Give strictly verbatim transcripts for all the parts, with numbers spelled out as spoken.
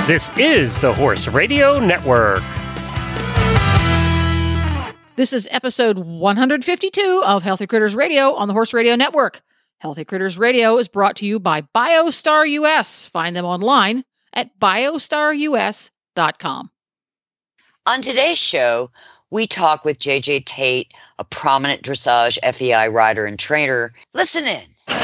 This is the Horse Radio Network. This is episode one hundred fifty-two of Healthy Critters Radio on the Horse Radio Network. Healthy Critters Radio is brought to you by BioStar U S. Find them online at biostar u s dot com. On today's show, we talk with J J Tate, a prominent dressage F E I rider and trainer. Listen in.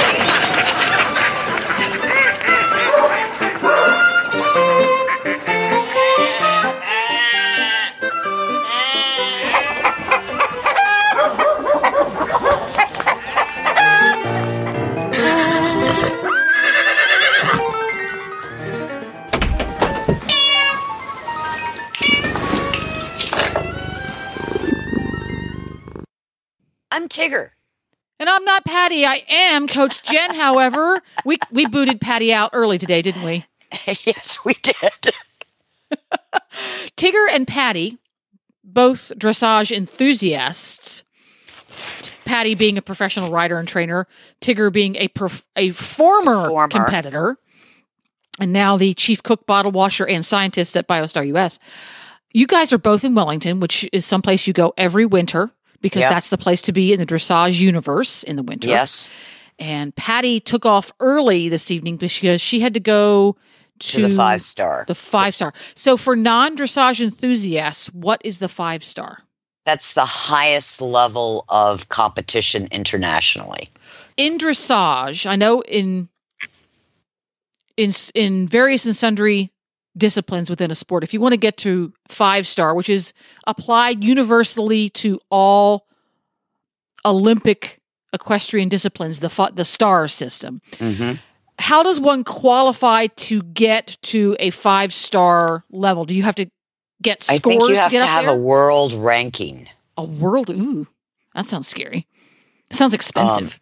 I'm Tigger. And I'm not Patty. I am Coach Jen, however. We we booted Patty out early today, didn't we? Yes, we did. Tigger and Patty, both dressage enthusiasts. Patty being a professional rider and trainer, Tigger being a prof- a former, Former. competitor, and now the chief cook, bottle washer, and scientist at BioStar U S. You guys are both in Wellington, which is someplace you go every winter, because Yep. that's the place to be in the dressage universe in the winter. Yes, And Patty took off early this evening because she had to go to, to the five star. The five star. So for non-dressage enthusiasts, what is the five star? That's the highest level of competition internationally. In dressage, I know in in in various and sundry disciplines within a sport, if you want to get to five star, which is applied universally to all Olympic equestrian disciplines, the fi- the star system. Mm-hmm. How does one qualify to get to a five star level? Do you have to get scores I think you have to to, get up have there? a world ranking. A world? Ooh, that sounds scary. It sounds expensive.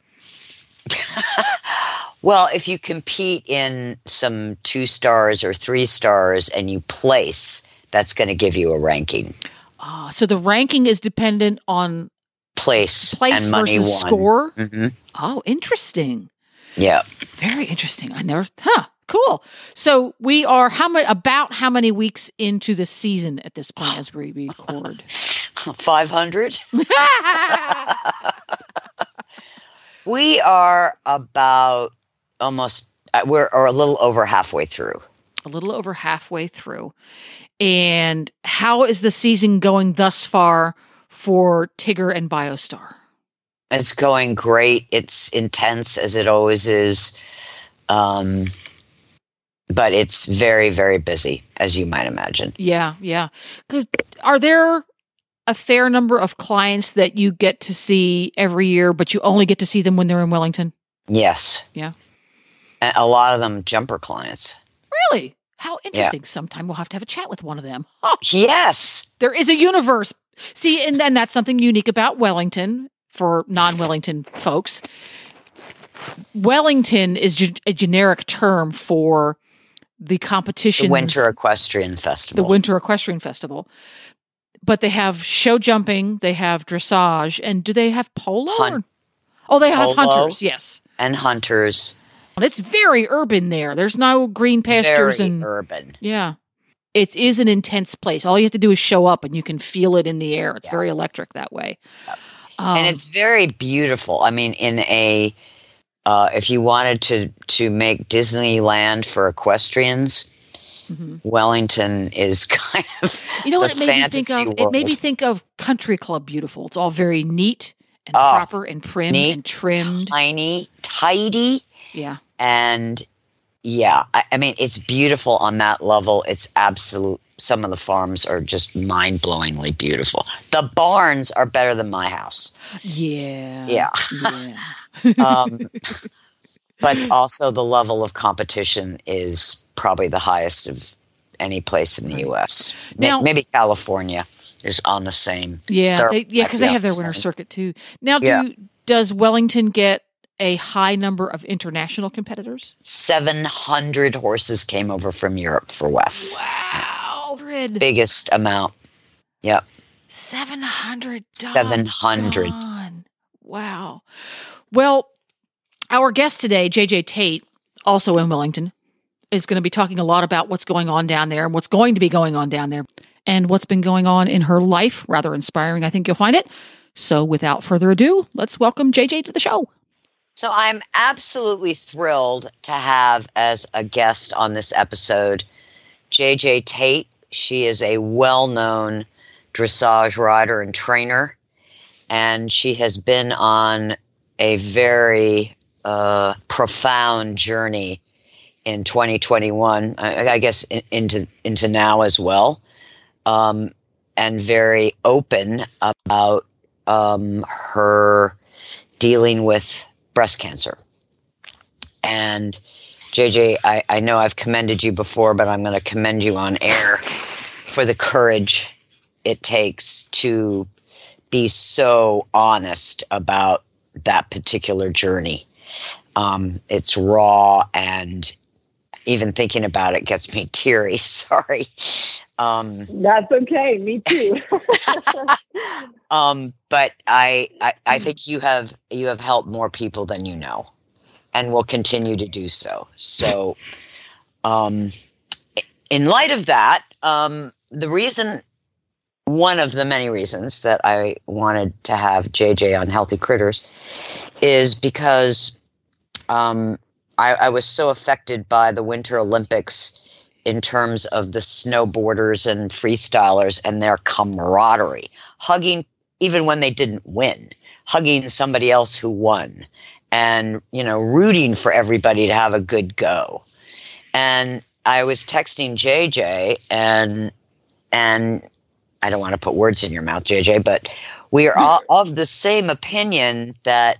Well, if you compete in some two stars or three stars and you place, that's going to give you a ranking. Ah, so the ranking is dependent on Place, place and money versus won. score. Mm-hmm. Oh, interesting. Yeah. Very interesting. I never, huh, cool. So we are how many, about how many weeks into the season at this point as we record? five hundred? We are about almost, uh, we're or a little over halfway through. A little over halfway through. And how is the season going thus far for Tigger and BioStar? It's going great. It's intense as it always is. Um, but it's very, very busy, as you might imagine. Yeah, yeah. Because are there a fair number of clients that you get to see every year, but you only get to see them when they're in Wellington? Yes. Yeah. A a lot of them jumper clients. Really? How interesting. Sometime we'll have to have a chat with one of them. Oh, Yes. there is a universe. See, and then that's something unique about Wellington for non-Wellington folks. Wellington is ge- a generic term for the competition. The Winter Equestrian The Festival. Winter Equestrian Festival. But they have show jumping, they have dressage, and do they have polo? Hun- or- oh, they have Polo. hunters, yes. and hunters. It's very urban there. There's no green pastures Very and urban. yeah. It is an intense place. All you have to do is show up and you can feel it in the air. It's Yeah. very electric that way. Yep. Um, And it's very beautiful. I mean, in a uh, if you wanted to to make Disneyland for equestrians, mhm. Wellington is kind of You know what the it made me think fantasy of? It made me world. think of Country Club Beautiful. It's all very neat and Oh, proper and prim neat, and trimmed. tiny, tidy, Yeah. and yeah, I, I mean, it's beautiful on that level. It's absolute. Some of the farms are just mind-blowingly beautiful. The barns are better than my house. Yeah. Yeah. Yeah. Um, but also the level of competition is probably the highest of any place in the Right. U S. May- Now- Maybe California is on the same. Yeah, They're- they, yeah, because they yeah, have their winter same. circuit too. Now, do Yeah. does Wellington get a high number of international competitors? seven hundred horses came over from Europe for W E F. Wow, Biggest amount. Yep. seven hundred. seven hundred. doggone. Wow. Well, our guest today, J J Tate, also in Wellington, is going to be talking a lot about what's going on down there and what's going to be going on down there and what's been going on in her life. Rather inspiring, I think you'll find it. So without further ado, let's welcome J J to the show. So I'm absolutely thrilled to have as a guest on this episode J J Tate. She is a well-known dressage rider and trainer, and she has been on a very uh, profound journey in twenty twenty-one, I, I guess in, into into now as well, um, and very open about um, her dealing with breast cancer. And J J, I, I know I've commended you before, but I'm going to commend you on air for the courage it takes to be so honest about that particular journey. Um, it's raw, and even thinking about it gets me teary. Sorry. Um, That's okay. Me too. um, but I, I, I think you have you have helped more people than you know, and will continue to do so. So, um, in light of that, um, the reason, one of the many reasons that I wanted to have J J on Healthy Critters is because um, I, I was so affected by the Winter Olympics in terms of the snowboarders and freestylers and their camaraderie, hugging even when they didn't win, hugging somebody else who won, and, you know, rooting for everybody to have a good go. And I was texting J J, and and I don't want to put words in your mouth, J J, but we are all of the same opinion that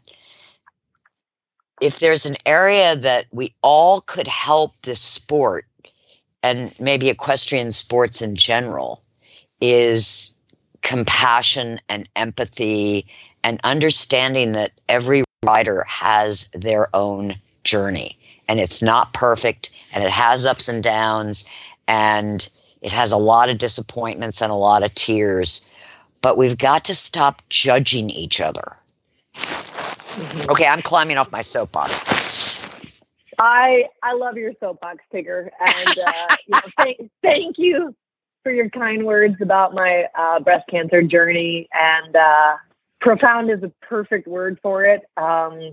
if there's an area that we all could help this sport, and maybe equestrian sports in general, is compassion and empathy and understanding that every rider has their own journey, and it's not perfect, and it has ups and downs, and it has a lot of disappointments and a lot of tears, but we've got to stop judging each other. Mm-hmm. Okay, I'm climbing off my soapbox. I I love your soapbox, Tigger, and uh, you know, thank thank you for your kind words about my uh, breast cancer journey. And uh, profound is a perfect word for it. Um,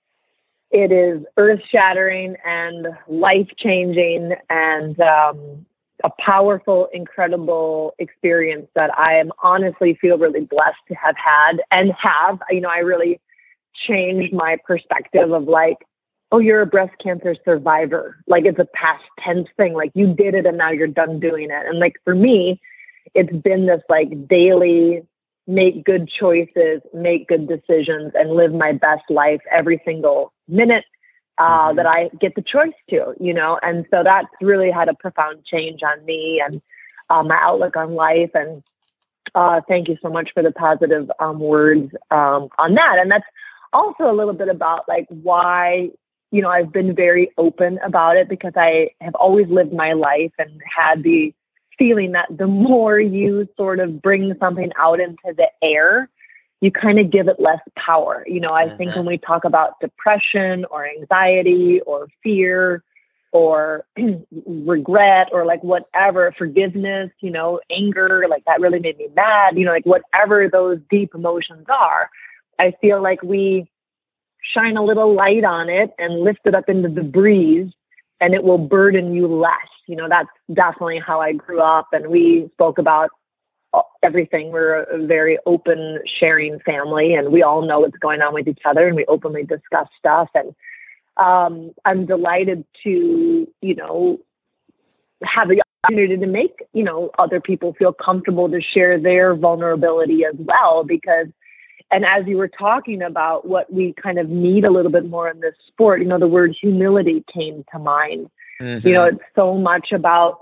it is earth-shattering and life-changing, and um, a powerful, incredible experience that I am honestly feel really blessed to have had and have. You know, I really changed my perspective of like, oh, you're a breast cancer survivor. Like, it's a past tense thing. Like, you did it and now you're done doing it. And like, for me, it's been this like daily make good choices, make good decisions, and live my best life every single minute uh, mm-hmm. that I get the choice to, you know? And so that's really had a profound change on me and uh, my outlook on life. And uh, thank you so much for the positive um, words um, on that. And that's also a little bit about like why, you know, I've been very open about it, because I have always lived my life and had the feeling that the more you sort of bring something out into the air, you kind of give it less power. You know, I mm-hmm. think when we talk about depression or anxiety or fear or regret or like whatever, forgiveness, you know, anger, like that really made me mad, you know, like whatever those deep emotions are, I feel like we shine a little light on it and lift it up into the breeze, and it will burden you less. You know, that's definitely how I grew up, and we spoke about everything. We're a very open, sharing family, and we all know what's going on with each other, and we openly discuss stuff. And um, I'm delighted to, you know, have the opportunity to make, you know, other people feel comfortable to share their vulnerability as well, because and as you were talking about what we kind of need a little bit more in this sport, you know, the word humility came to mind. Mm-hmm. You know, it's so much about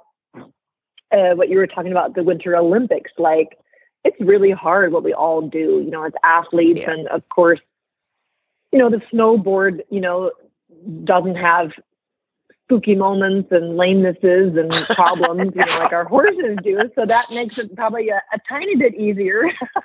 uh, what you were talking about, the Winter Olympics. Like, it's really hard what we all do, you know, as athletes. Yeah. And of course, you know, the snowboard, you know, doesn't have spooky moments and lamenesses and problems, you know, like our horses do. So that makes it probably a, a tiny bit easier.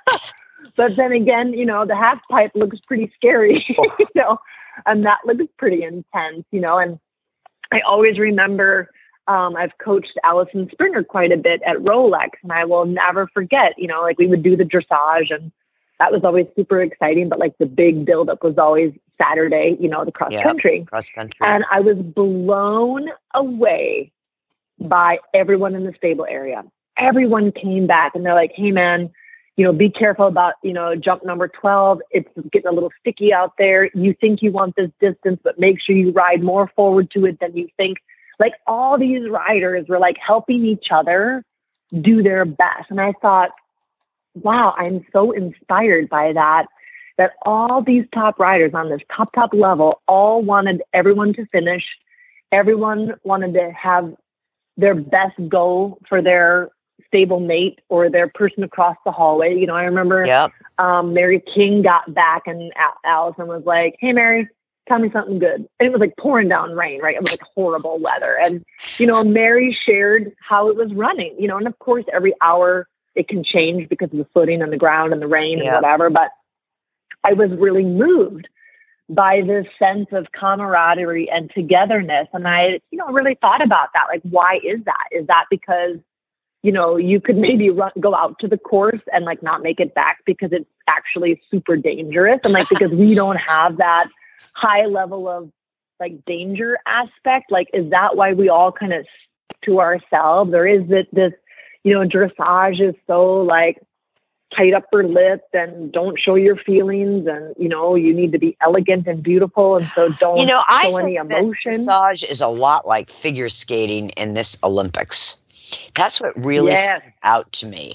But then again, you know, the half pipe looks pretty scary, you know, and that looks pretty intense, you know, and I always remember um, I've coached Allison Springer quite a bit at Rolex, and I will never forget, you know, like we would do the dressage, and that was always super exciting. But like the big buildup was always Saturday, you know, the cross Yep, country. cross country. And I was blown away by everyone in the stable area. Everyone came back and they're like, hey man, you know, be careful about, you know, jump number twelve. It's getting a little sticky out there. You think you want this distance, but make sure you ride more forward to it than you think. Like all these riders were like helping each other do their best. And I thought, wow, I'm so inspired by that, that all these top riders on this top, top level all wanted everyone to finish. Everyone wanted to have their best go for their stable mate or their person across the hallway. You know, I remember Yep. um, Mary King got back and Al- Allison was like, hey, Mary, tell me something good. And it was like pouring down rain, right? It was like horrible weather. And, you know, Mary shared how it was running, you know, and of course, every hour it can change because of the footing and the ground and the rain Yep. and whatever. But I was really moved by this sense of camaraderie and togetherness. And I, you know, really thought about that. Like, why is that? Is that because, you know, you could maybe run, go out to the course and like not make it back because it's actually super dangerous? And like, because we don't have that high level of like danger aspect, like, is that why we all kind of stick to ourselves? Or is it this, you know, dressage is so like tight upper lip and don't show your feelings, and you know you need to be elegant and beautiful, and so don't You know, I show any think that emotion. dressage is a lot like figure skating in this Olympics. That's what really Yes. stood out to me.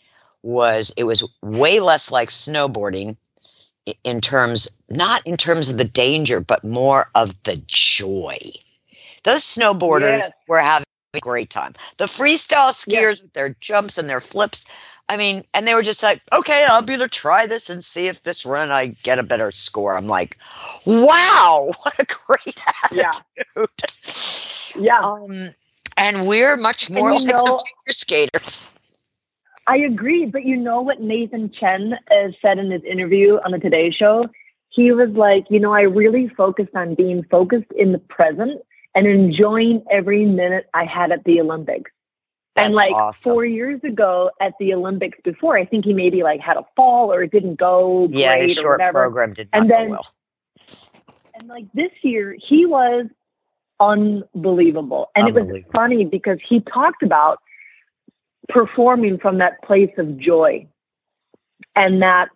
Was it was way less like snowboarding i- in terms, not in terms of the danger, but more of the joy. Those snowboarders Yes. were having a great time. The freestyle Yeah. skiers with their jumps and their flips. I mean, and they were just like, okay, I'll be able to try this and see if this run I get a better score. I'm like, wow, what a great Yeah. attitude. Yeah, Um, and we're much more you like the know- figure skaters. I agree. But you know what Nathan Chen uh, said in his interview on the Today Show? He was like, you know, I really focused on being focused in the present and enjoying every minute I had at the Olympics. That's and like awesome. four years ago at the Olympics before, I think he maybe like had a fall or it didn't go Yeah, great his or short whatever. program did not And go then- well. And like this year, he was unbelievable. And it was Unbelievable. funny because he talked about performing from that place of joy and that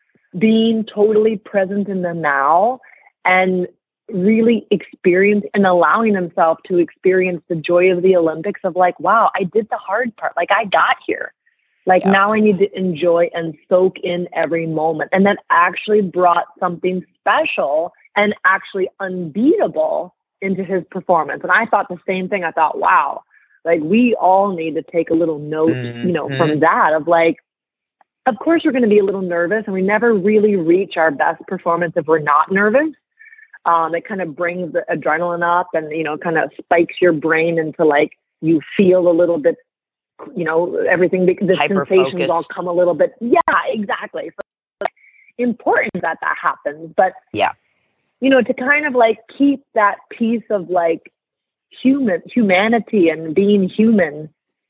being totally present in the now and really experience and allowing himself to experience the joy of the Olympics of like, wow, I did the hard part. Like I got here. Like Yeah. now I need to enjoy and soak in every moment. And that actually brought something special and actually unbeatable into his performance. And I thought the same thing. I thought, wow, like we all need to take a little note, you know, Mhm. from that of like, of course we're going to be a little nervous and we never really reach our best performance if we're not nervous. Um, it kind of brings the adrenaline up and, you know, kind of spikes your brain into like, you feel a little bit, you know, everything, the sensations Hyper-focus. all come a little bit. Yeah, exactly. So it's important that that happens. But, Yeah. you know, to kind of like keep that piece of like human humanity and being human,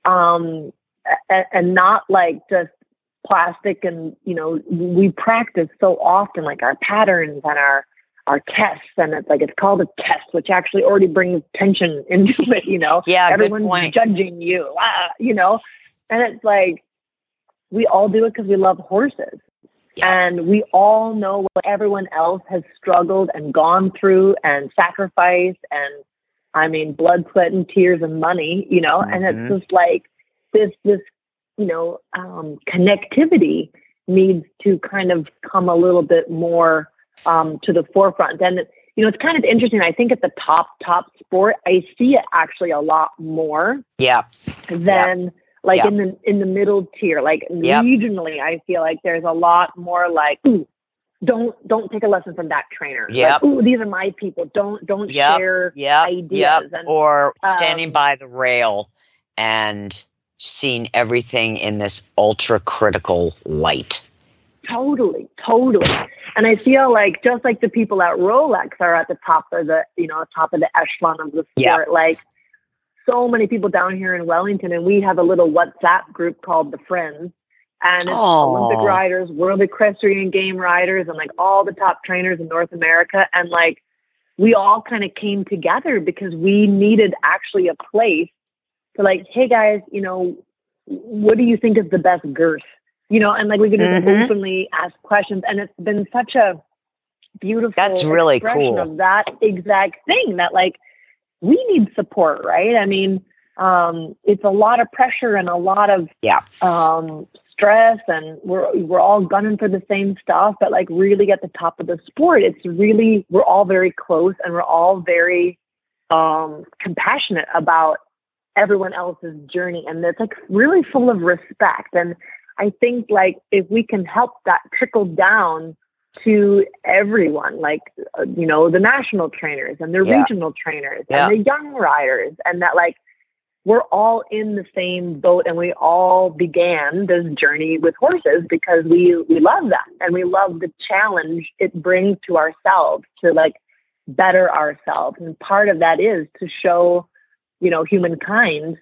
um, and, and not like just plastic. And, you know, we practice so often like our patterns and our, our tests, and it's like, it's called a test, which actually already brings tension into it, you know, Yeah, good everyone's point. judging you, ah, you know, and it's like, we all do it because we love horses. Yeah. And we all know what everyone else has struggled and gone through and sacrificed. And I mean, blood, sweat, and tears and money, you know, and Mhm. it's just like this, this, you know, um, connectivity needs to kind of come a little bit more um, to the forefront. And, you know, it's kind of interesting. I think at the top, top sport, I see it actually a lot more Yeah. than like Yeah. in the in the middle tier. Like Yep. regionally, I feel like there's a lot more like, ooh, don't don't take a lesson from that trainer. Yep. Like, ooh, these are my people. Don't don't Yep. share Yep. ideas. Yep. And Or standing um, by the rail and seeing everything in this ultra critical light. totally, totally. And I feel like just like the people at Rolex are at the top of the, you know, top of the echelon of the sport, Yeah. like so many people down here in Wellington, and we have a little WhatsApp group called the Friends, and it's Aw. Olympic riders, World Equestrian Game riders, and like all the top trainers in North America. And like, we all kind of came together because we needed actually a place to like, hey guys, you know, what do you think is the best girth? You know, and like we could just Mhm. openly ask questions. And it's been such a beautiful That's really expression cool. of that exact thing, that like we need support, right? I mean, um, it's a lot of pressure and a lot of Yeah. um, stress, and we're we're all gunning for the same stuff. But like really at the top of the sport, it's really, we're all very close, and we're all very um, compassionate about everyone else's journey, and it's like really full of respect. And I think like if we can help that trickle down to everyone, like, uh, you know, the national trainers and the Yeah. regional trainers Yeah. and the young riders, and that like we're all in the same boat, and we all began this journey with horses because we, we love them, and we love the challenge it brings to ourselves to like better ourselves. And part of that is to show, you know, humankind,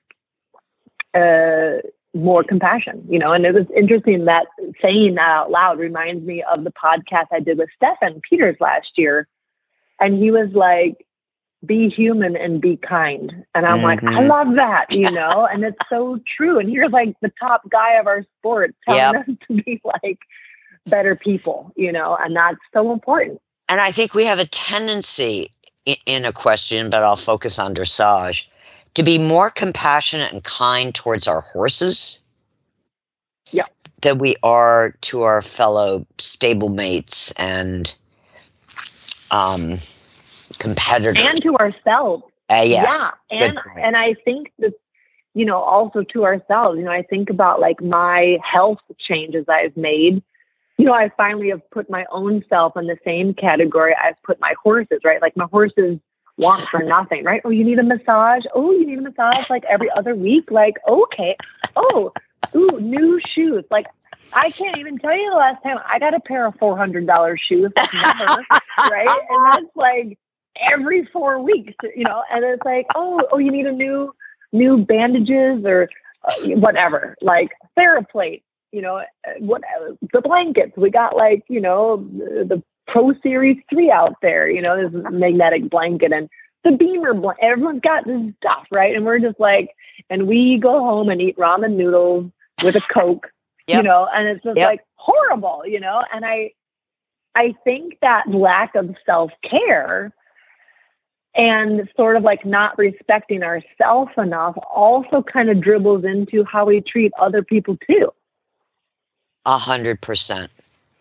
uh, more compassion, you know. And it was interesting that saying that out loud reminds me of the podcast I did with Stefan Peters last year. And he was like, be human and be kind. And I'm like, I Mhm. love that, you know, and it's so true. And here's like the top guy of our sport telling Yep. us to be like better people, you know, and that's so important. And I think we have a tendency in, in equestrian, but I'll focus on dressage, to be more compassionate and kind towards our horses Yeah. than we are to our fellow stablemates and um, competitors. And to ourselves. Uh, yes. Yeah. Good And, point. and I think that, you know, also to ourselves, you know, I think about like my health changes I've made. You know, I finally have put my own self in the same category I've put my horses, right? Like my horses want for nothing, right? Oh, you need a massage. Oh, you need a massage like every other week. Like, okay. Oh, ooh, new shoes. Like, I can't even tell you the last time I got a pair of four hundred dollars shoes. Like, never, right? And that's like every four weeks, you know, and it's like, oh, oh, you need a new, new bandages or uh, whatever, like TheraPlate, you know, what the blankets. We got like, you know, the, the Pro Series three out there, you know, this magnetic blanket and the Beamer blanket. Everyone's got this stuff, right? And we're just like, and we go home and eat ramen noodles with a Coke, Yep. you know, and it's just Yep. like horrible, you know. And I, I think that lack of self-care and sort of like not respecting ourselves enough also kind of dribbles into how we treat other people too. A hundred percent.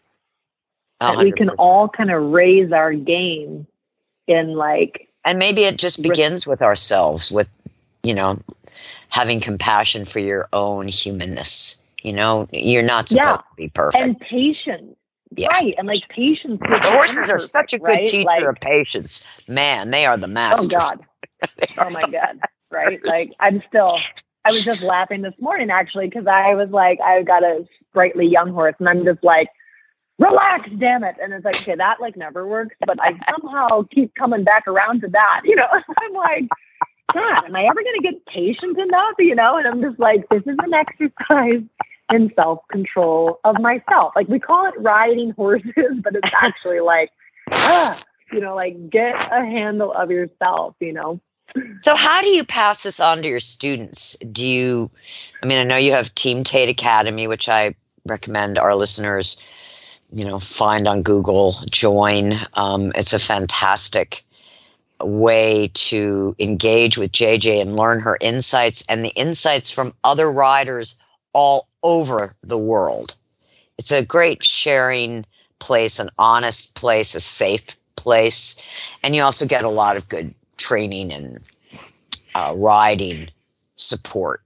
A That we hundred can percent. all kind of raise our game in like, And maybe it just begins with ourselves, with, you know, having compassion for your own humanness. You know, you're not supposed Yeah. to be perfect. and patience, Yeah. right? And like patience. with The horses are imperfect, such a good right? teacher Like, of patience. Man, they are the masters. oh God. Oh my God. Right. Like I'm still, I was just laughing this morning actually, because I was like, I got a sprightly young horse and I'm just like, relax, damn it. And it's like, okay, that like never works, but I somehow keep coming back around to that, you know. I'm like, God, am I ever going to get patient enough, you know? And I'm just like, this is an exercise in self-control of myself. Like we call it riding horses, but it's actually like, ah, you know, like get a handle of yourself, you know? So how do you pass this on to your students? Do you, I mean, I know you have Team Tate Academy, which I recommend our listeners, you know, find on Google, join. Um, it's a fantastic way to engage with J J and learn her insights and the insights from other riders all over the world. It's a great sharing place, an honest place, a safe place. And you also get a lot of good training and uh, riding support.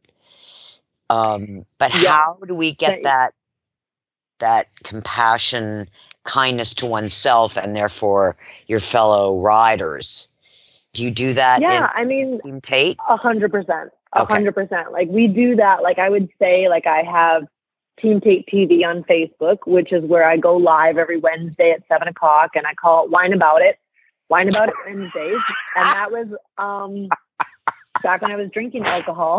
Um, but Yeah. how do we get Right. that that compassion, kindness to oneself, and therefore your fellow riders? Do you do that Yeah, I mean, in Team Tate? a hundred percent, a Okay. hundred percent. Like we do that. Like I would say, like I have Team Tate T V on Facebook, which is where I go live every Wednesday at seven o'clock, and I call it Wine About It, Wine About It Wednesdays. And that was um, back when I was drinking alcohol.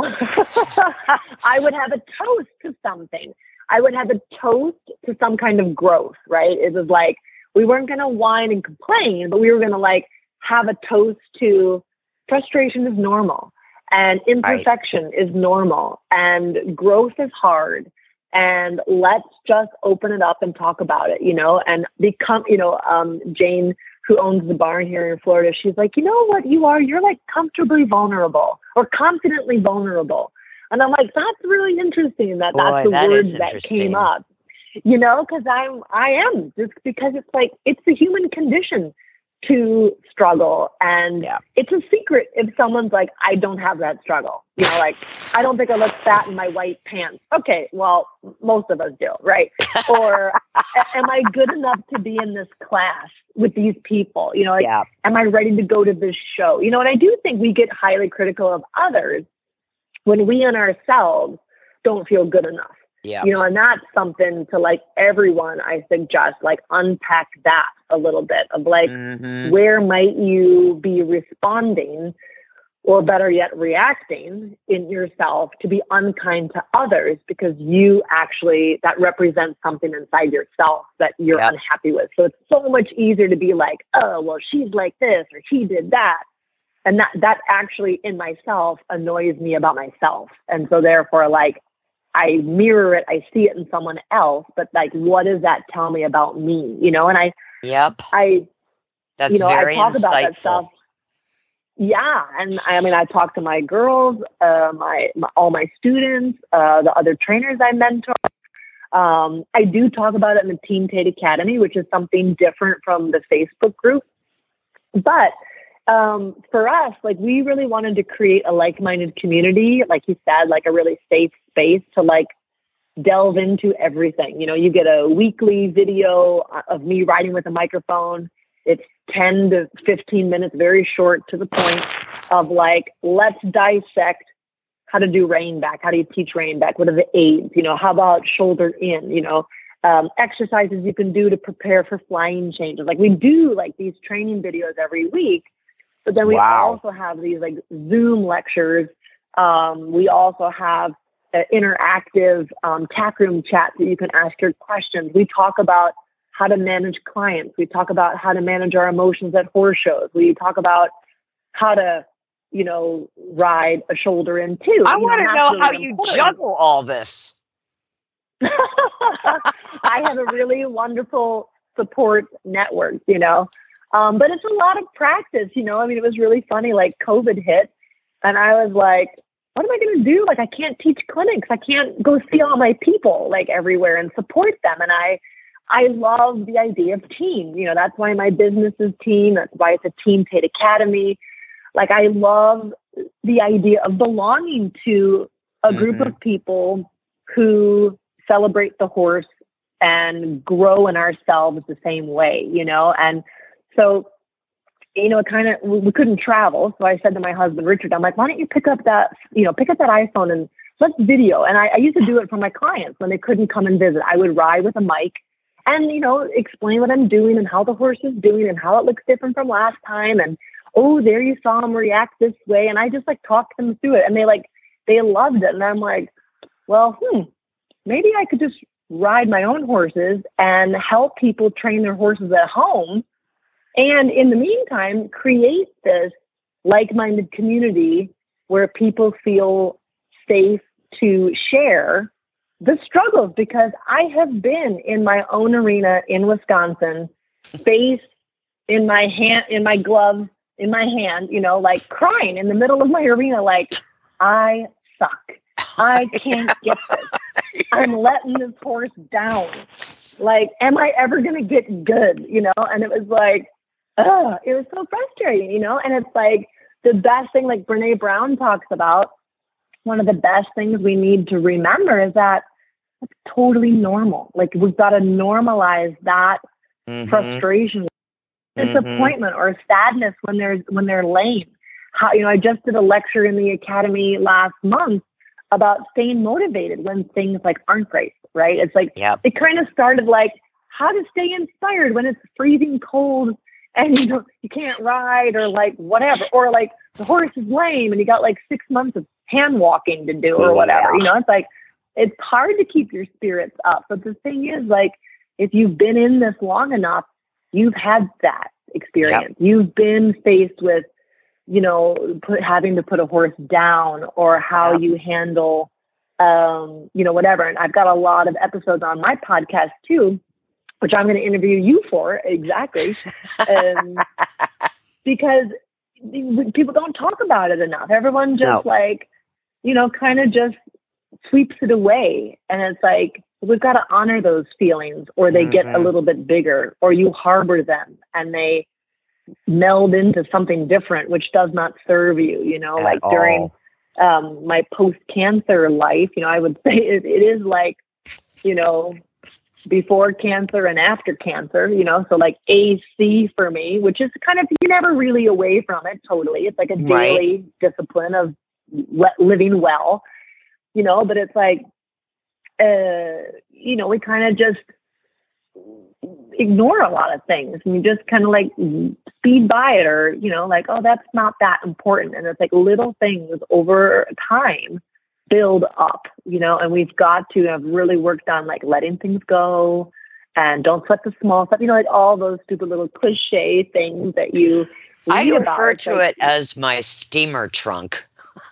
I would have a toast to something. I would have a toast to some kind of growth, right? It was like, we weren't going to whine and complain, but we were going to like have a toast to frustration is normal and imperfection right. is normal and growth is hard. And let's just open it up and talk about it, you know, and become, you know, um, Jane, who owns the barn here in Florida, she's like, you know what you are? You're like comfortably vulnerable or confidently vulnerable. And I'm like, that's really interesting that Boy, that's the that word that came up, you know, because I'm, I am just because it's like, it's the human condition to struggle. And yeah. it's a secret if someone's like, I don't have that struggle. You know, like, I don't think I look fat in my white pants. Okay, well, most of us do, right? Or am I good enough to be in this class with these people? You know, like, yeah. am I ready to go to this show? You know, and I do think we get highly critical of others when we in ourselves don't feel good enough. Yeah. You know, and that's something to like everyone, I suggest, like unpack that a little bit of like, mm-hmm. where might you be responding or better yet, reacting in yourself to be unkind to others because you actually, that represents something inside yourself that you're yep. unhappy with. So it's so much easier to be like, oh, well, she's like this or he did that. And that, that actually in myself annoys me about myself. And so therefore, like, I mirror it, I see it in someone else, but like, what does that tell me about me? You know, and I, yep, I, that's you know, very I talk insightful. about that stuff. Yeah, and I mean, I talk to my girls, uh, my, my all my students, uh, the other trainers I mentor. Um, I do talk about it in the Team Tate Academy, which is something different from the Facebook group, but. Um, for us, like we really wanted to create a like-minded community, like you said, like a really safe space to like delve into everything. You know, you get a weekly video of me riding with a microphone. It's ten to fifteen minutes, very short to the point of like, let's dissect how to do rein back. How do you teach rein back? What are the aids? You know, how about shoulder in, you know, um, exercises you can do to prepare for flying changes. Like we do like these training videos every week. But then we wow. also have these like Zoom lectures. Um, we also have an interactive um, tap room chat that you can ask your questions. We talk about how to manage clients. We talk about how to manage our emotions at horse shows. We talk about how to, you know, ride a shoulder in too. I you want to know, know really how you important. juggle all this. I have a really wonderful support network, you know. Um, but it's a lot of practice, you know. I mean, it was really funny, like COVID hit and I was like, what am I going to do? Like, I can't teach clinics. I can't go see all my people like everywhere and support them. And I, I love the idea of team. You know, that's why my business is team. That's why it's a Team Tate Academy. Like, I love the idea of belonging to a group mm-hmm. of people who celebrate the horse and grow in ourselves the same way, you know? And so, you know, it kind of, we couldn't travel. So I said to my husband, Richard, I'm like, why don't you pick up that, you know, pick up that iPhone and let's video. And I, I used to do it for my clients when they couldn't come and visit. I would ride with a mic and, you know, explain what I'm doing and how the horse is doing and how it looks different from last time. And, oh, there you saw him react this way. And I just like talked them through it and they like, they loved it. And I'm like, well, hmm, maybe I could just ride my own horses and help people train their horses at home. And in the meantime, create this like-minded community where people feel safe to share the struggles, because I have been in my own arena in Wisconsin, face in my hand, in my glove, in my hand, you know, like crying in the middle of my arena, like, I suck. I can't get this. I'm letting this horse down. Like, am I ever going to get good? You know? And it was like, oh, it was so frustrating, you know? And it's like the best thing, like Brene Brown talks about, one of the best things we need to remember is that it's totally normal. Like, we've got to normalize that mm-hmm. frustration, disappointment, mm-hmm. or sadness when there's, when they're lame. How, you know, I just did a lecture in the academy last month about staying motivated when things like aren't great. right? It's like, Yep. it kind of started like how to stay inspired when it's freezing cold and you know, you can't ride or like whatever, or like the horse is lame and you got like six months of hand walking to do or whatever, Yeah. you know, it's like, it's hard to keep your spirits up. But the thing is, like, if you've been in this long enough, you've had that experience. Yep. You've been faced with, you know, put, having to put a horse down or how yep. you handle, um, you know, whatever. And I've got a lot of episodes on my podcast too, which I'm going to interview you for exactly. um, because people don't talk about it enough. Everyone just no. like, you know, kind of just sweeps it away. And it's like, we've got to honor those feelings or they mm-hmm. get a little bit bigger or you harbor them and they meld into something different, which does not serve you, you know, At like all. during um, my post-cancer life, you know, I would say it, it is like, you know, before cancer and after cancer, you know, so like A C for me, which is kind of, you're never really away from it totally. It's like a daily right. discipline of le- living well, you know, but it's like, uh, you know, we kind of just ignore a lot of things and you just kind of like speed by it or, you know, like, oh, that's not that important. And it's like little things over time build up, you know, and we've got to have really worked on like letting things go and don't sweat the small stuff, you know, like all those stupid little cliche things that you I read refer about. to like, it as my steamer trunk.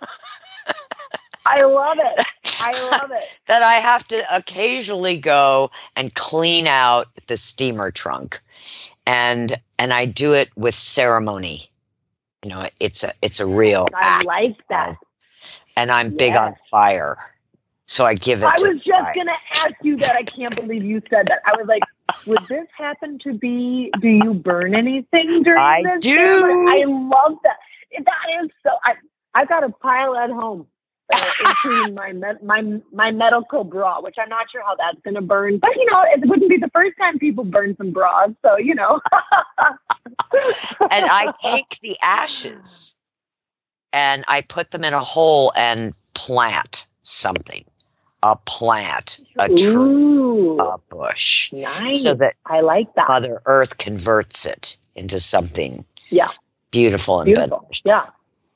I love it. I love it. That I have to occasionally go and clean out the steamer trunk. And and I do it with ceremony. You know, it's a it's a real I act. like that. And I'm yes. big on fire. So I give it I to was just going to ask you that. I can't believe you said that. I was like, would this happen to be, do you burn anything during I this? do. Ceremony? I love that. That is so, I, I've got a pile at home. Uh, including my me- my my medical bra, which I'm not sure how that's going to burn, but you know, it wouldn't be the first time people burn some bras, so you know. And I take the ashes and I put them in a hole and plant something, a plant, a tree, Ooh, a bush, nice. So that I like that. Mother Earth converts it into something, yeah, beautiful and beautiful, beneficial. yeah.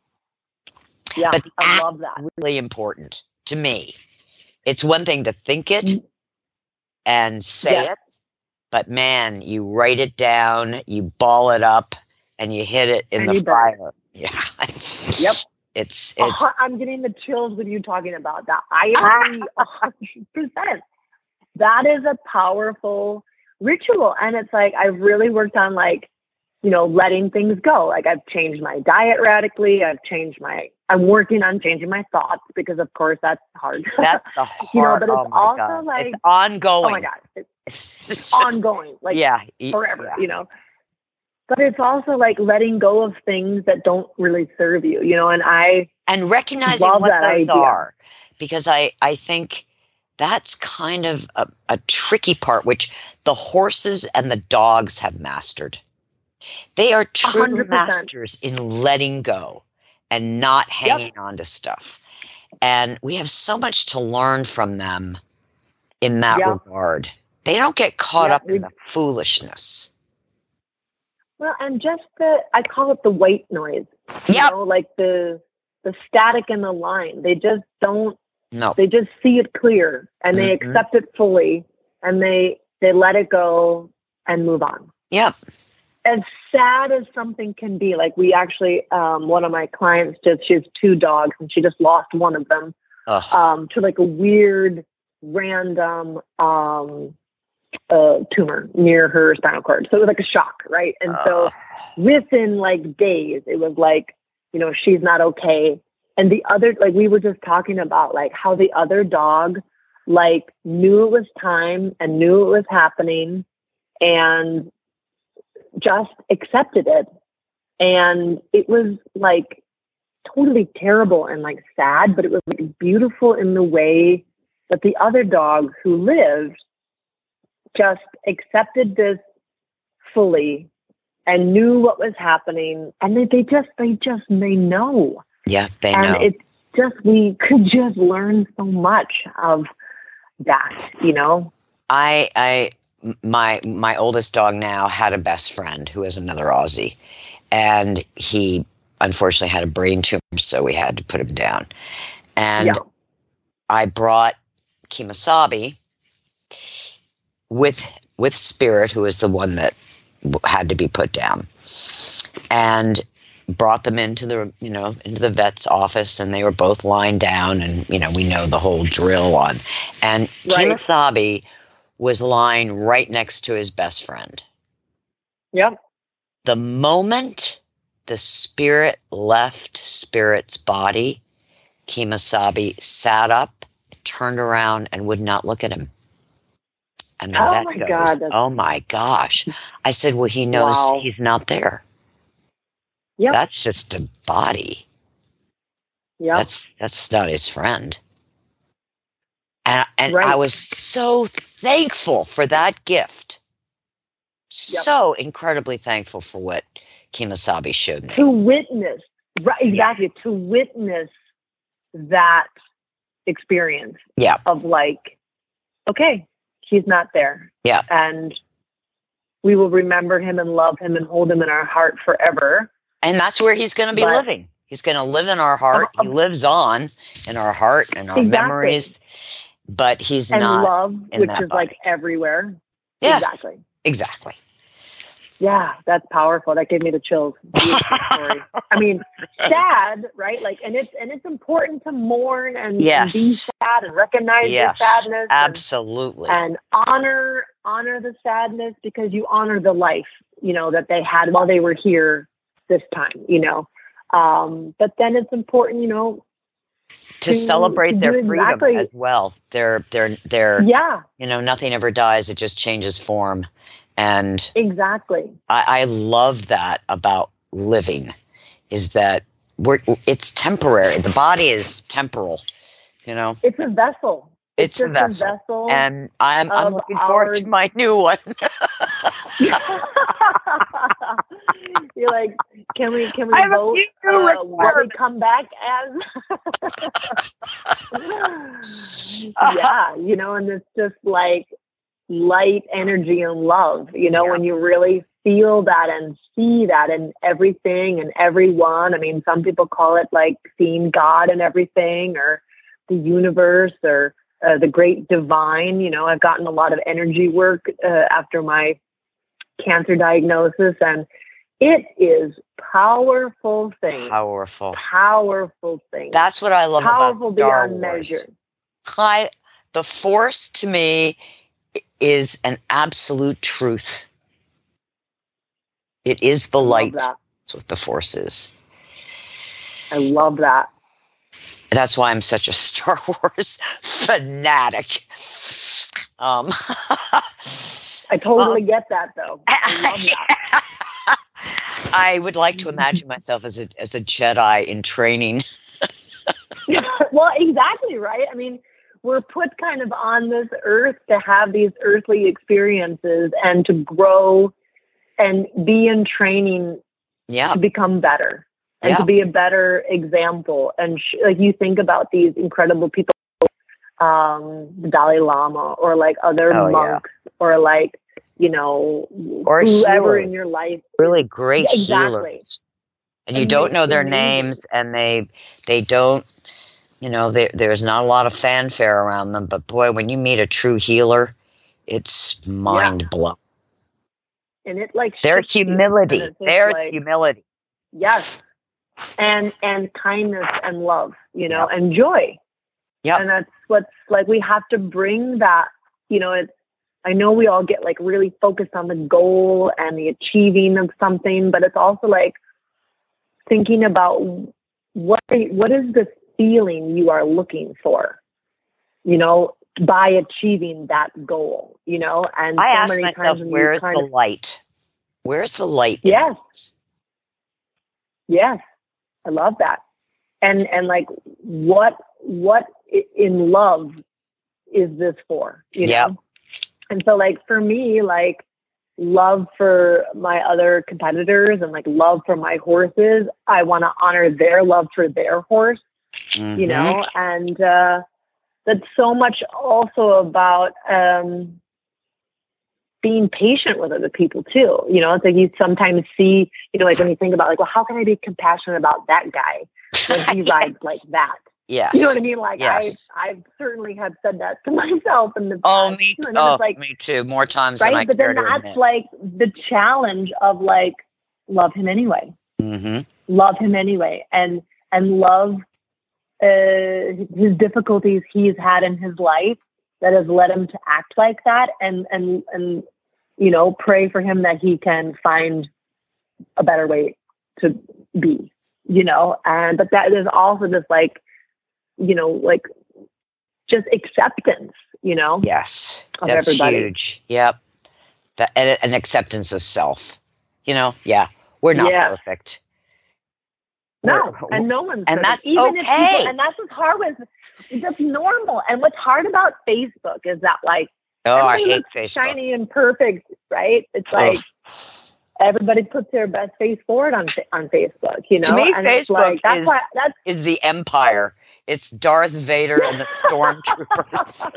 Yeah, but I love that. Really important to me. It's one thing to think it and say yes. it, but man, you write it down, you ball it up, and you hit it in and the fire. Yeah, it's, yep. It's it's. Uh, I'm getting the chills with you talking about that. I agree a hundred percent. That is a powerful ritual, and it's like I've really worked on like, you know, letting things go. Like I've changed my diet radically. I've changed my, I'm working on changing my thoughts because of course that's hard. That's the hard, you know, but it's oh my also God. like, it's ongoing. Oh my God. It's, it's ongoing. Like yeah, forever, yeah. you know, but it's also like letting go of things that don't really serve you, you know, and I, and recognizing love what that those idea. are, because I, I think that's kind of a, a tricky part, which the horses and the dogs have mastered. They are true one hundred percent masters in letting go and not hanging yep. on to stuff. And we have so much to learn from them in that yep. regard. They don't get caught yep. up in the foolishness. Well, and just the, I call it the white noise. You yep. know, like the the static in the line. They just don't, no. they just see it clear and they mm-hmm. accept it fully and they, they let it go and move on. Yep. As sad as something can be, like we actually, um, one of my clients just, she has two dogs and she just lost one of them um, to like a weird, random um, uh, tumor near her spinal cord. So it was like a shock, right? And uh. so within like days, it was like, you know, she's not okay. And the other, like we were just talking about like how the other dog like knew it was time and knew it was happening and just accepted it. And it was like totally terrible and like sad, but it was like beautiful in the way that the other dog who lived just accepted this fully and knew what was happening. And they, they just, they just, they know. Yeah, they and know. It's just, we could just learn so much of, that, you know? I, I, my, my oldest dog now had a best friend who is another Aussie, and he unfortunately had a brain tumor, so we had to put him down. And Yeah. I brought Kemosabe with, with Spirit, who was the one that had to be put down, and brought them into the, you know, into the vet's office, and they were both lying down, and, you know, we know the whole drill on. And Right. Kemosabe was lying right next to his best friend. Yep. The moment the spirit left Spirit's body, Kemosabe sat up, turned around, and would not look at him. And the Oh vet my goes, God, that's- "Oh my gosh." I said, "Well, he knows Wow. he's not there. Yep. That's just a body. Yep. That's that's not his friend." And, and Right. I was so thankful for that gift. Yep. So incredibly thankful for what Kemosabe showed me. To witness, right, exactly, to witness that experience Yeah. of like, okay, he's not there. Yeah. And we will remember him and love him and hold him in our heart forever. And that's where he's going to be But- living. He's going to live in our heart. Uh, He lives on in our heart and our Exactly. memories. But he's And not. love, in which that is like body. everywhere. Yes, Exactly. exactly. Yeah, that's powerful. That gave me the chills. Beautiful story. I mean, sad, right? Like, and it's and it's important to mourn and, Yes. and be sad and recognize Yes, your sadness and, absolutely. and honor honor the sadness, because you honor the life, you know, that they had while they were here this time, you know. Um, but then it's important, you know, to to- celebrate to their do freedom exactly- as well. They're, they're, they're, yeah, you know, nothing ever dies. It just changes form. And exactly. I, I love that about living, is that we're, it's temporary. The body is temporal, you know, It's a vessel. it's, a just vessel. A vessel. And I'm, I'm of looking forward to our- my new one. You're like, can we can we I have a vote few uh, what we requirements. come back as? Yeah, you know, and it's just like light energy and love, you know, Yeah. when you really feel that and see that in everything and everyone. I mean, some people call it like seeing God in everything, or the universe, or uh, the great divine. You know, I've gotten a lot of energy work uh, after my cancer diagnosis, and it is powerful thing. Powerful. Powerful thing. That's what I love powerful about Star beyond Wars. measure. I, the Force to me is an absolute truth. It is the I love light. that. That's what the Force is. I love that. That's why I'm such a Star Wars fanatic. Um, I totally get that, though. I love that. I would like to imagine myself as a as a Jedi in training. Well, exactly, right? I mean, we're put kind of on this earth to have these earthly experiences and to grow and be in training Yeah, to become better and Yeah. to be a better example. And sh- like you think about these incredible people, um, the Dalai Lama, or like other Oh, yeah. monks, or like, you know, Or whoever healers. in your life. really great Yeah, exactly. healers. And you Ama- don't know their amazing. names, and they they don't, you know, they, there's not a lot of fanfare around them. But boy, when you meet a true healer, it's mind blowing. And it like Their shifts you, humility, and it's just their like- humility. Yes. And and kindness and love, you know, and joy. Yep. And that's what's like, we have to bring that, you know, it's, I know we all get like really focused on the goal and the achieving of something, but it's also like thinking about what are you- what is the feeling you are looking for, you know, by achieving that goal, you know. And I so ask many myself, times when you where's kind the of- light? Where's the light? in Yes. this? Yes, I love that. And and like, what what i- in love is this for? You Yeah. know. And so, like, for me, like, love for my other competitors and like love for my horses, I want to honor their love for their horse. You Mhm. know, and uh, that's so much also about um, being patient with other people too. You know, it's like you sometimes see, you know, like when you think about like, well, how can I be compassionate about that guy when he rides like that? Yes. You know what I mean? Like Yes. I, I certainly have said that to myself in the past. Oh, me, And then oh, it's like, me too. More times right? than I But care then to that's admit. like the challenge of like, love him anyway. Mm-hmm. Love him anyway. And, and love uh, his difficulties he's had in his life that has led him to act like that. And, and, and, you know, pray for him that he can find a better way to be, you know, and, but that there's also this like, you know, like just acceptance, you know? Yes. Of That's everybody. huge. Yep. That, and an acceptance of self. You know, yeah. We're not Yeah. perfect. No, We're- and no one's and perfect. that's Even if okay. people, and that's what's hard with, that's normal. And what's hard about Facebook is that like, Oh, I everybody hate looks Facebook. shiny and perfect, right? It's like Ugh. everybody puts their best face forward on on Facebook, you know. To me, and it's like Facebook that's is- why that's Is the Empire. It's Darth Vader and the Stormtroopers.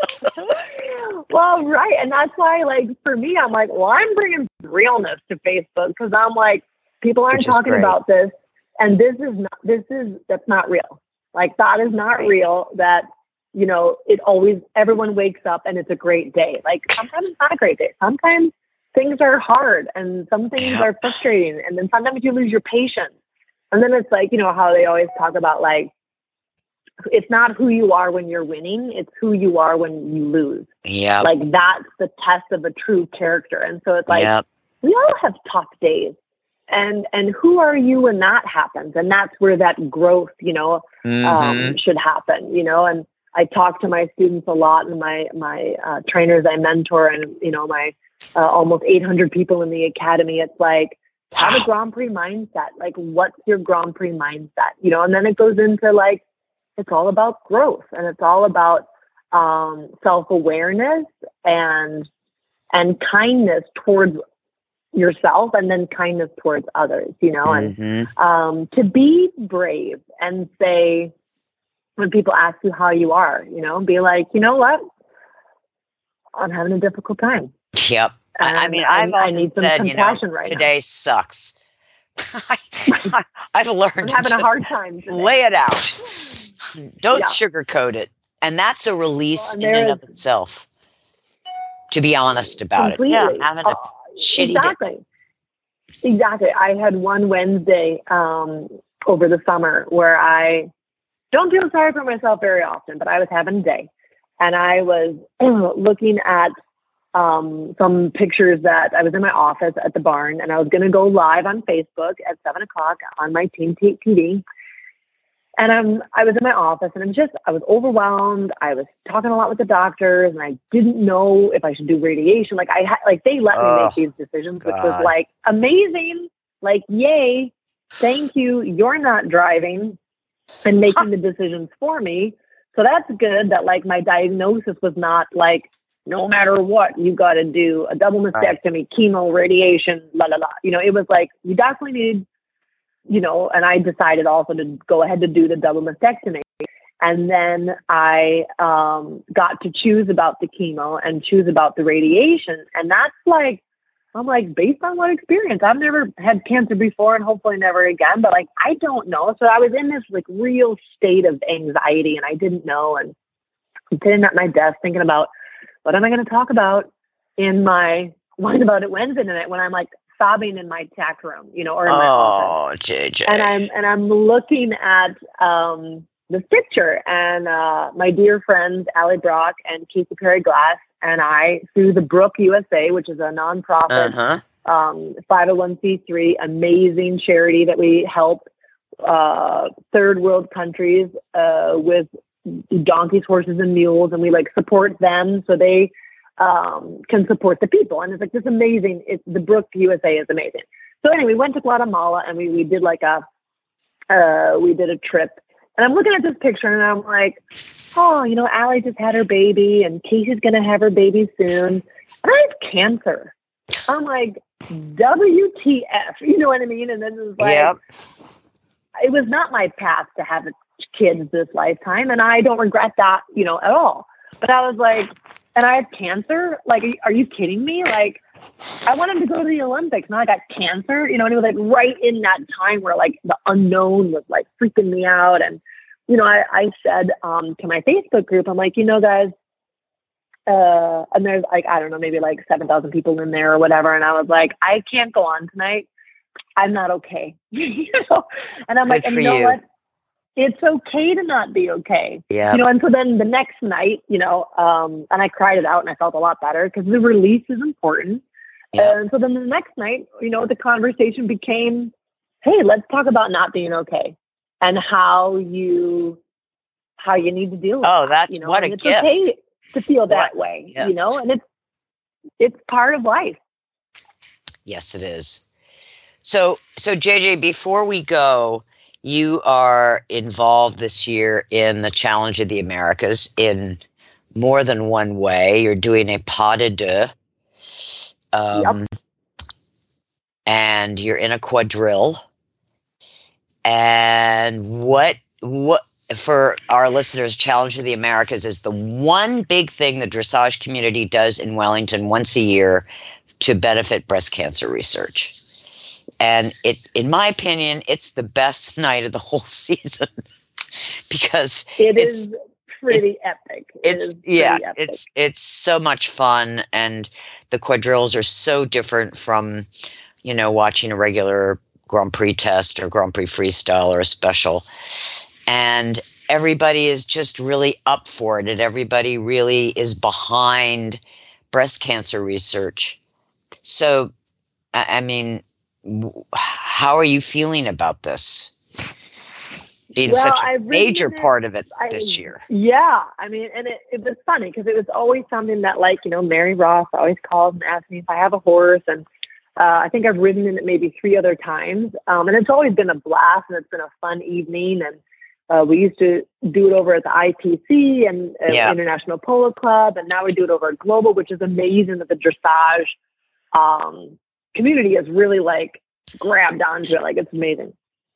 well, right, and that's why, like, for me, I'm like, well, I'm bringing realness to Facebook because I'm like, people aren't Which is talking great. about this, and this is not, this is that's not real. Like, that is not real. That, you know, it always, everyone wakes up and it's a great day. Like, sometimes it's not a great day. Sometimes things are hard and some things Yeah. are frustrating, and then sometimes you lose your patience. And then it's like, you know, how they always talk about, like, it's not who you are when you're winning, it's who you are when you lose. Yep. Like, that's the test of a true character. And so it's like, Yep. we all have tough days. And and who are you when that happens? And that's where that growth, you know, Mhm. um, should happen, you know. And I talk to my students a lot, and my my uh, trainers I mentor, and, you know, my uh, almost eight hundred people in the academy. It's like, have a Grand Prix mindset. Like, what's your Grand Prix mindset? You know, and then it goes into like, it's all about growth, and it's all about um, self-awareness and and kindness towards yourself, and then kindness towards others, you know, and Mhm. um, to be brave and say, when people ask you how you are, you know, be like, you know what, I'm having a difficult time. Yep. I, I And mean, I- I've I often need some said, you know, compassion right now. today sucks. I, I've learned I'm to having a just hard time today. lay it out. Don't Yeah. sugarcoat it. And that's a release Well, and in and there of itself. To be honest about it. Yeah, I'm having a Uh, shitty day. exactly. Exactly. I had one Wednesday um, over the summer where I don't feel sorry for myself very often, but I was having a day, and I was looking at um, some pictures that I was in my office at the barn, and I was going to go live on Facebook at seven o'clock on my Team T V. And I'm, I was in my office, and I'm just, I was overwhelmed. I was talking a lot with the doctors, and I didn't know if I should do radiation. Like I had, like they let me Oh, make these decisions, which was God. like amazing. Like, yay, thank you. You're not driving and making the decisions for me. So that's good that like my diagnosis was not like, no matter what, you got to do a double mastectomy, chemo, radiation, la, la, la. You know, it was like, you definitely need, you know, and I decided also to go ahead to do the double mastectomy. And then I um, got to choose about the chemo and choose about the radiation. And that's like, I'm like, based on what experience? I've never had cancer before, and hopefully never again, but like, I don't know. So I was in this like real state of anxiety, and I didn't know. And I'm sitting at my desk thinking about, what am I going to talk about in my Wine About It Wednesday night when I'm like sobbing in my tack room, you know, or in my office. Oh, J J. And I'm and I'm looking at um, this picture, and uh, my dear friends Allie Brock and Casey Perry Glass and I, through the Brook U S A, which is a nonprofit Uh-huh. um, five oh one c three, amazing charity that we help uh, third world countries uh, with donkeys, horses, and mules, and we like support them so they um, can support the people. And it's like this amazing. It's the Brook U S A is amazing. So anyway, we went to Guatemala, and we we did like a uh, we did a trip. And I'm looking at this picture, and I'm like, oh, you know, Allie just had her baby, and Casey's gonna have her baby soon, and I have cancer. I'm like, W T F, you know what I mean? And then it was like, Yep. it was not my path to have kids this lifetime, and I don't regret that, you know, at all. But I was like, and I have cancer. Like, are you kidding me? Like, I wanted to go to the Olympics. Now I got cancer, you know, and it was like right in that time where like the unknown was like freaking me out. And, you know, I, I said um, to my Facebook group, I'm like, you know, guys, uh, and there's like, I don't know, maybe like seven thousand people in there or whatever. And I was like, I can't go on tonight. I'm not okay. you know? And I'm Good like, and for you know you. what? It's okay to not be okay. Yeah. You know, and so then the next night, you know, um, and I cried it out and I felt a lot better because the release is important. Yeah. And so then the next night, you know, the conversation became, hey, let's talk about not being okay and how you, how you need to deal with Oh, that, that's you know, what a and it's gift. okay to feel that What- way, yeah. you know, and it's, it's part of life. Yes, it is. So, so J J, before we go, you are involved this year in the Challenge of the Americas in more than one way. You're doing a pas de deux, um, and you're in a quadrille. And what what for our listeners, Challenge of the Americas is the one big thing the dressage community does in Wellington once a year to benefit breast cancer research. And it, in my opinion, it's the best night of the whole season because It it's, is pretty epic. It it's is pretty yes, epic. it's it's so much fun, and the quadrilles are so different from, you know, watching a regular Grand Prix test or Grand Prix freestyle or a special, and everybody is just really up for it, and everybody really is behind breast cancer research. So, I, I mean. How are you feeling about this? Being Well, such a I've major written it- part of it I- this year. Yeah. I mean, and it, it was funny because it was always something that, like, you know, Mary Ross always calls and asks me if I have a horse. And uh, I think I've ridden in it maybe three other times. Um, and it's always been a blast and it's been a fun evening. And uh, we used to do it over at the I P C and uh, Yeah. International Polo Club. And now we do it over at Global, which is amazing that the dressage um, community has really like grabbed onto it. Like, it's amazing.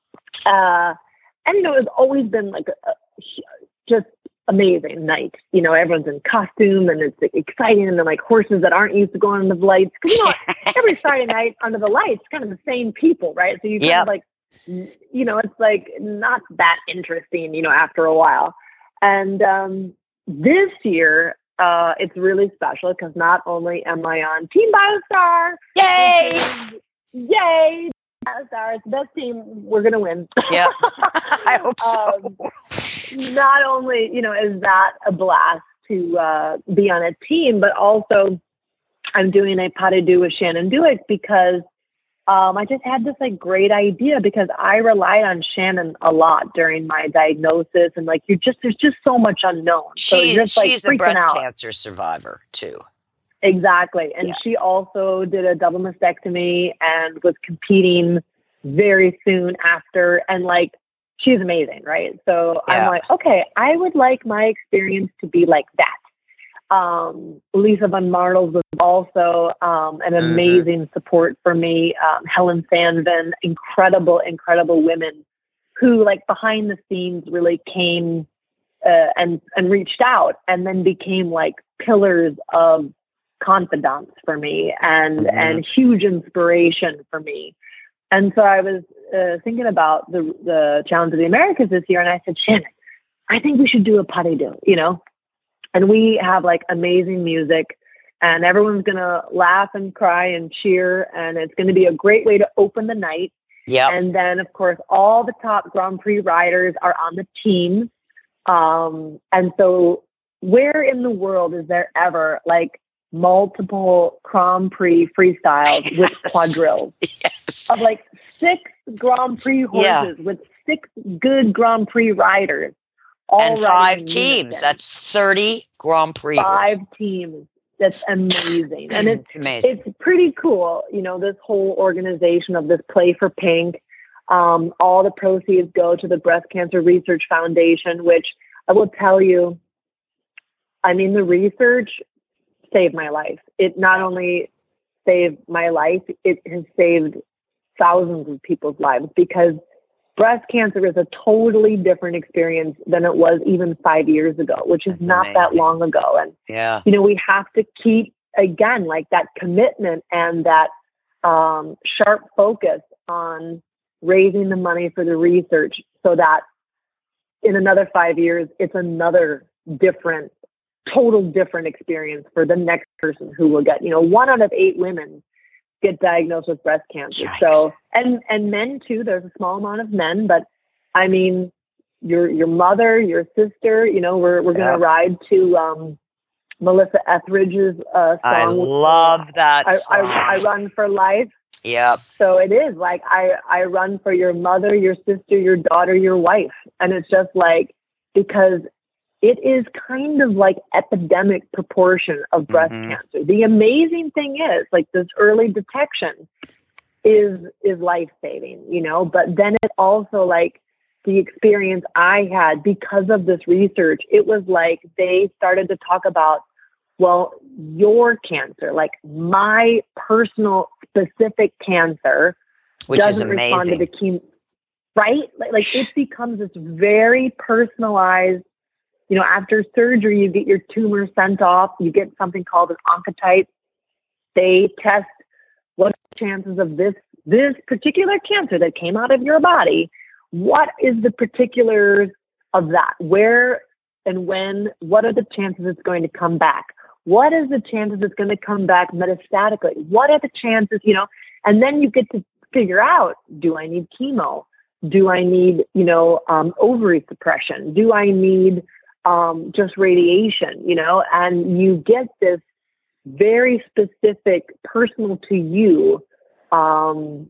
Uh, and, you know, it's always been like a, a just amazing night. You know, everyone's in costume and it's exciting. And then like horses that aren't used to going under the lights. Cause you know, every Friday night under the lights, kind of the same people, right? So you kind Yep. of like, you know, it's like not that interesting, you know, after a while. And um, this year, uh, it's really special because not only am I on Team BioStar, Yay! which is- yay, BioStar, it's the best team. We're gonna win. Yeah, I hope so. Um, not only, you know, is that a blast to uh, be on a team, but also I'm doing a pas de deux with Shannon Dewick because um, I just had this like great idea because I relied on Shannon a lot during my diagnosis and like you just there's just so much unknown. So She's, you're just like she's a freaking breast out. cancer survivor too. Exactly. And Yeah. she also did a double mastectomy and was competing very soon after. And like, she's amazing, right? So Yeah. I'm like, okay, I would like my experience to be like that. Um, Lisa Van Martels was also um, an Mhm. amazing support for me. Um, Helen Sandvin, incredible, incredible women who like behind the scenes really came uh, and, and reached out and then became like pillars of confidants for me and, Mhm. and huge inspiration for me. And so I was uh, thinking about the, the Challenge of the Americas this year. And I said, Shannon, I think we should do a pas de deux, you know? And we have like amazing music and everyone's going to laugh and cry and cheer. And it's going to be a great way to open the night. Yep. And then, of course, all the top Grand Prix riders are on the team. Um, and so where in the world is there ever like multiple Grand Prix freestyles with Yes. quadrilles Yes. of like six Grand Prix horses Yeah. with six good Grand Prix riders? All And riding five in teams. unison. That's thirty Grand Prix. Five teams. That's amazing. And it's amazing. it's pretty cool, you know, this whole organization of this Play for Pink. Um, all the proceeds go to the Breast Cancer Research Foundation, which I will tell you, I mean, the research saved my life. It not only saved my life, it has saved thousands of people's lives because breast cancer is a totally different experience than it was even five years ago, which is not Amazing. that long ago. And, Yeah. you know, we have to keep, again, like that commitment and that um, sharp focus on raising the money for the research so that in another five years, it's another different, total different experience for the next person who will get, you know, one out of eight women get diagnosed with breast cancer. Yikes. So, and, and men too, there's a small amount of men, but I mean, your, your mother, your sister, you know, we're, we're going to Yeah. ride to, um, Melissa Etheridge's, uh, song. I love that I, song. I, I run for life. Yep. So it is like, I, I run for your mother, your sister, your daughter, your wife. And it's just like, because it is kind of like epidemic proportion of breast Mhm. cancer. The amazing thing is like this early detection is, is life-saving, you know, but then it also like the experience I had because of this research, it was like, they started to talk about, well, your cancer, like my personal specific cancer Which is doesn't respond to amazing. the chemo, right? Like, like it becomes this very personalized, you know, after surgery, you get your tumor sent off, you get something called an oncotype. They test what are the chances of this, this particular cancer that came out of your body. What is the particulars of that? Where and when, what are the chances it's going to come back? What is the chances it's going to come back metastatically? What are the chances, you know, and then you get to figure out, do I need chemo? Do I need, you know, um, ovary suppression? Do I need um, just radiation, you know, and you get this very specific, personal to you um,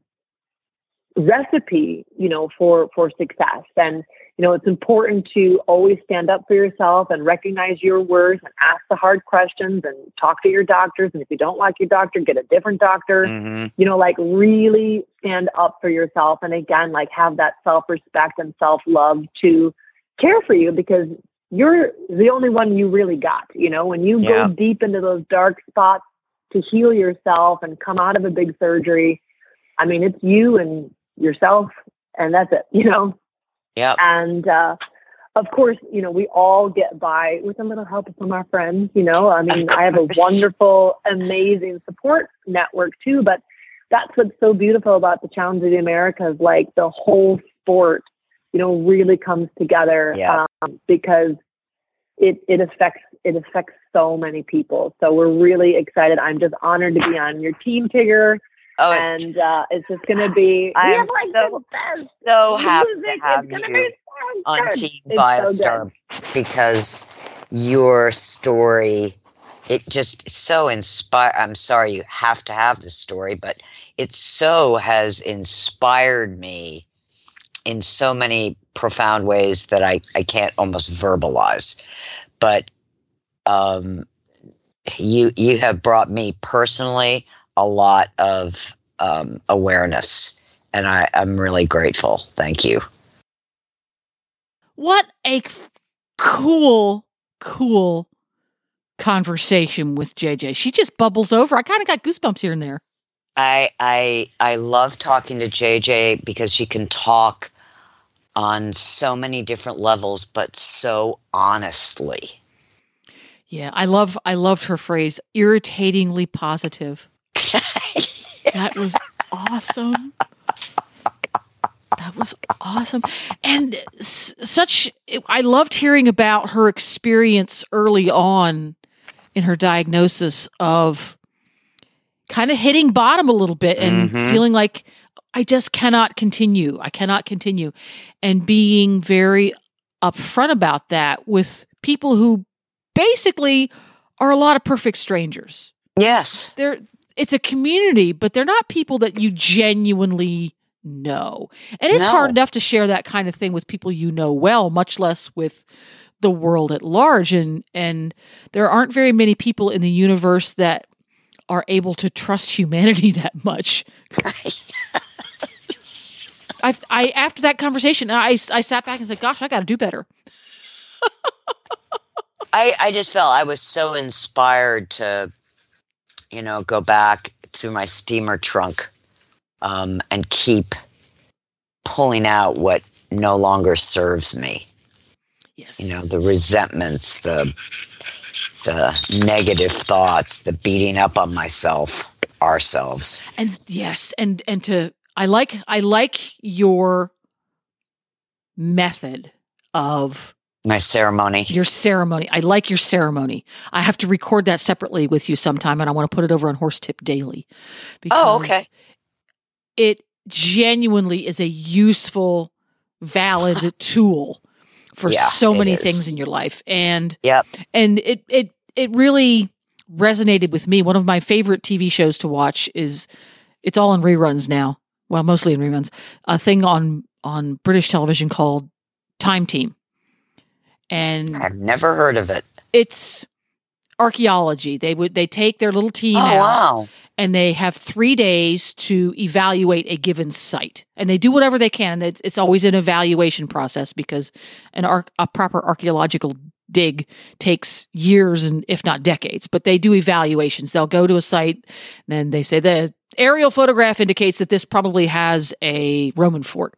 recipe, you know, for, for success. And, you know, it's important to always stand up for yourself and recognize your worth and ask the hard questions and talk to your doctors. And if you don't like your doctor, get a different doctor, Mhm. you know, like really stand up for yourself. And again, like have that self-respect and self-love to care for you because you're the only one you really got, you know, when you Yeah. go deep into those dark spots to heal yourself and come out of a big surgery. I mean, it's you and yourself and that's it, you know? Yep. And, uh, of course, you know, we all get by with a little help from our friends, you know, I mean, I have a wonderful, amazing support network too, but that's what's so beautiful about the Challenge of the Americas, like the whole sport, you know, really comes together, Yeah. um, because it, it affects, it affects so many people. So we're really excited. I'm just honored to be on your team, Tigger. Oh, it's, And, uh, it's just going to be, we I'm have like so, the best so happy music. to have It's gonna you be so on good. Team It's so Biostar good. because your story, it just so inspired. I'm sorry you have to have this story, but it so has inspired me in so many profound ways that I, I can't almost verbalize. But um, you you have brought me personally a lot of um, awareness, and I, I'm really grateful. Thank you. What a f- cool, cool conversation with J J. She just bubbles over. I kind of got goosebumps here and there. I I I love talking to J J because she can talk on so many different levels, but so honestly. Yeah, I love I loved her phrase, irritatingly positive. That was awesome. That was awesome. And s- such, I loved hearing about her experience early on in her diagnosis of kind of hitting bottom a little bit and Mhm. feeling like, I just cannot continue. I cannot continue. And being very upfront about that with people who basically are a lot of perfect strangers. Yes. They're, it's a community, but they're not people that you genuinely know. And it's No. hard enough to share that kind of thing with people you know well, much less with the world at large. And and there aren't very many people in the universe that are able to trust humanity that much. I, I after that conversation, I, I sat back and said, gosh, I got to do better. I, I just felt I was so inspired to, you know, go back through my steamer trunk um, and keep pulling out what no longer serves me. Yes. You know, the resentments, the the negative thoughts, the beating up on myself, ourselves. And yes, and and to I like I like your method of my ceremony. Your ceremony. I like your ceremony. I have to record that separately with you sometime, and I want to put it over on Horse Tip Daily. Oh, okay. It genuinely is a useful, valid tool for yeah, so many is. things in your life. And yep. and it it it really resonated with me. One of my favorite T V shows to watch is, it's all in reruns now. Well, mostly in reruns. A thing on on British television called Time Team. And I've never heard of it. It's archaeology. They would they take their little team oh, out wow. and they have three days to evaluate a given site. And they do whatever they can. It's, it's always an evaluation process because an ar- a proper archaeological dig takes years and if not decades. But they do evaluations. They'll go to a site and then they say the aerial photograph indicates that this probably has a Roman fort.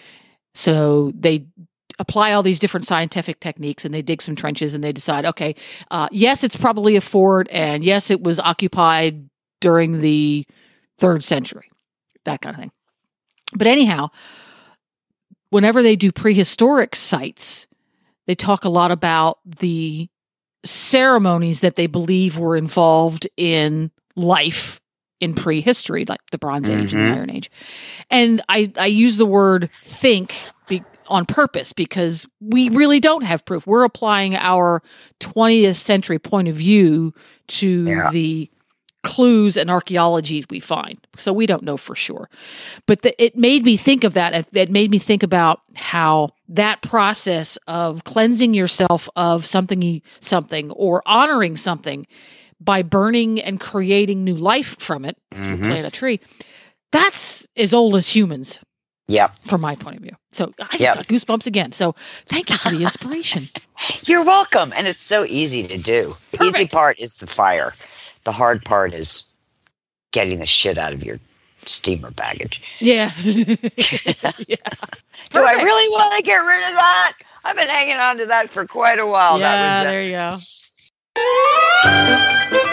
So they apply all these different scientific techniques and they dig some trenches and they decide, okay, uh, yes, it's probably a fort, and yes, it was occupied during the third century, that kind of thing. But anyhow, whenever they do prehistoric sites, they talk a lot about the ceremonies that they believe were involved in life in prehistory, like the Bronze Age mm-hmm. and the Iron Age. And I, I use the word think be, on purpose because we really don't have proof. We're applying our twentieth century point of view to yeah. the clues and archaeologies we find. So we don't know for sure. But the, it made me think of that. It made me think about how that process of cleansing yourself of something, something or honoring something by burning and creating new life from it, mm-hmm. plant a tree, that's as old as humans. Yep. From my point of view. So I just yep. got goosebumps again. So thank you for the inspiration. You're welcome. And it's so easy to do. The Perfect. easy part is the fire. The hard part is getting the shit out of your steamer baggage. Yeah. yeah. Do I really want to get rid of that? I've been hanging on to that for quite a while. Yeah, that was there you go.